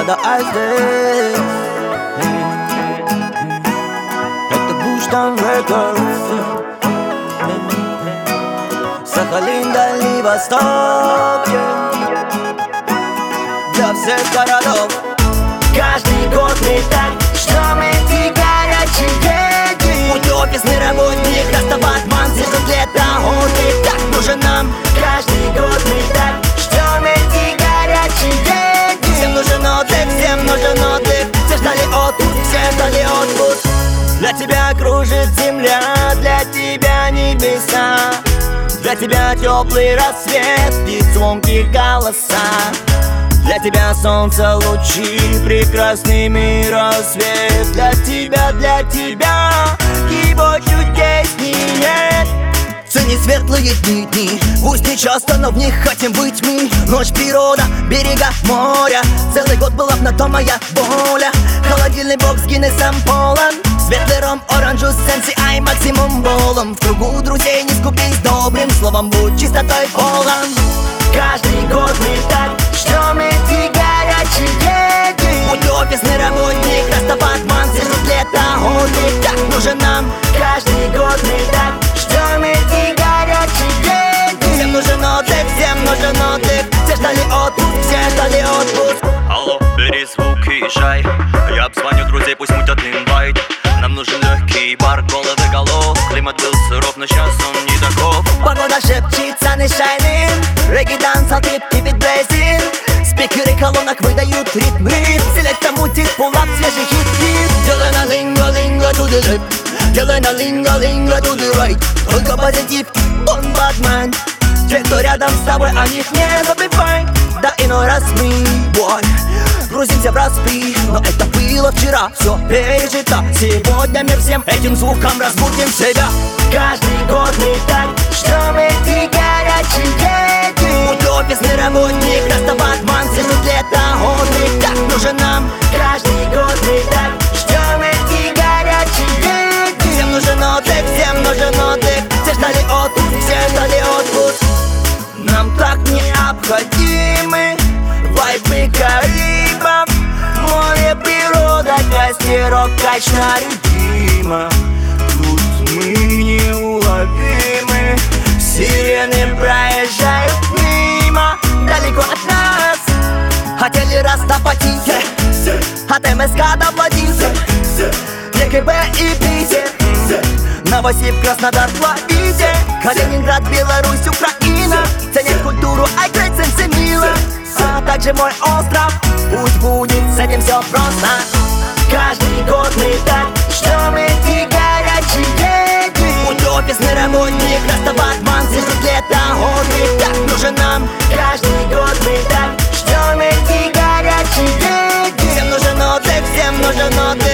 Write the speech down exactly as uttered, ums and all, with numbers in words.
города Айсдей. Это Буштан Рекордс, Сахалин, Дальний Восток, для всех городов. Каждый год мы так, что мы эти горячие дни. Будь офисный работник, Растабатман, сезон лета, отдых так нужен нам. Каждый год мы так, что мы эти горячие дни. Всем нужен отдых, всем нужен отдых. Все ждали отпуск, все ждали отпуск. Для тебя кружит земля, для тебя небеса. Для тебя теплый рассвет и звонкие голоса. Для тебя солнце, лучи, прекрасный мир, рассвет. Для тебя, для тебя его чудесней нет. Цени светлые дни, дни, пусть не часто, но в них хотим быть мы. Ночь, природа, берега, моря. Целый год была б на то моя воля. Холодильный бокс с Гиннесом полон. Светлый ром, оранжу, сенси, ай, максимум болом. В кругу друзей не скупись добрым словом, будь чистотой полон. Каждый год мы так, что мы эти горячие дни. Будь офисный работник, Растабатман, сезон лета, отдых так нужен нам. Каждый год мы так, что мы эти горячие дни. Всем нужен отдых, всем нужен отдых. Все ждали отпуск, все ждали отпуск. Алло, бери звук и езжай. Я обзвоню друзей, пусть мутят инвайт. Нам нужен легкий бар, головы голов. Климат был суров, но сейчас он не таков. Погода шепчет, sun is shining. Регги, дансал, тип, keep it blazing. Спикеры колонок выдают ритмы. Селекта мутит, пулап, свежий хит-хит. Делай на линго-линго to the left. Делай на линго-линго to the right. Только позитив, он Батман. Те, кто рядом с тобой, о них не забывай. Да иной раз мы, бой, грузимся в распри. Но это было вчера, все пережито. Сегодня мир всем этим звуком разбудим себя. Каждый год мы так, что мы эти горячие дни. Будь офисный работник, Растабатман, сезон лета, отдых так нужен нам. Каждый год мы так, что мы эти горячие дни. Всем нужен отдых, всем нужен отдых. Все ждали отпуск, все ждали отпуск. Нам так необходимы вайбы Карибов. Море, природа, костерок, качна любима. Тут мы неуловимы. Сирены проезжают мимо, далеко от нас. Хотели растопать, от МСК до Владимира, ЕКБ и Питер, Новосиб, Краснодар, Плавите, Калининград, Беларусь, Украина. Ценят культуру, ай, грейт, сенсы мила. А также мой остров, пусть будет с этим все просто. Каждый год мы так, что мы эти горячие дни. Будь офисный работник, Растабатман, сезон лета, отдых так нужен нам. Каждый год мы так, что мы эти горячие дни. Всем нужен отдых, всем нужен отдых.